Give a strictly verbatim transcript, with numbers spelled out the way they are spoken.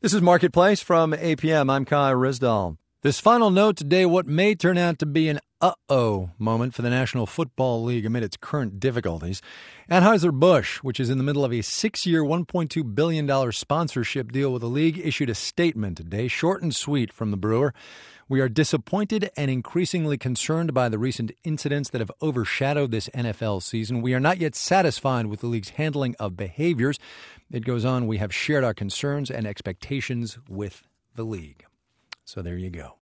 This is Marketplace from A P M. I'm Kai Risdall. This final note today, what may turn out to be an uh-oh moment for the National Football League amid its current difficulties. Anheuser-Busch, which is in the middle of a six-year, one point two billion dollars sponsorship deal with the league, issued a statement today, short and sweet from the brewer. We are disappointed and increasingly concerned by the recent incidents that have overshadowed this N F L season. We are not yet satisfied with the league's handling of behaviors. It goes on, we have shared our concerns and expectations with the league. So there you go.